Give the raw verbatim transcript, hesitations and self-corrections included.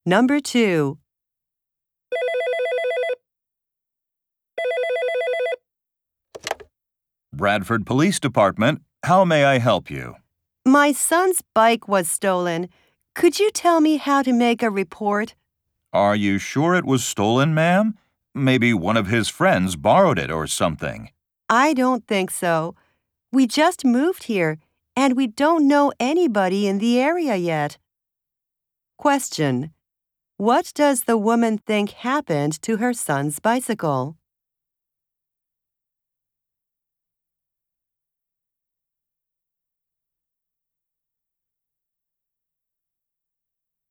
Number two. Bradford Police Department, how may I help you? My son's bike was stolen. Could you tell me how to make a report? Are you sure it was stolen, ma'am? Maybe one of his friends borrowed it or something. I don't think so. We just moved here, and we don't know anybody in the area yet. Question. What does the woman think happened to her son's bicycle?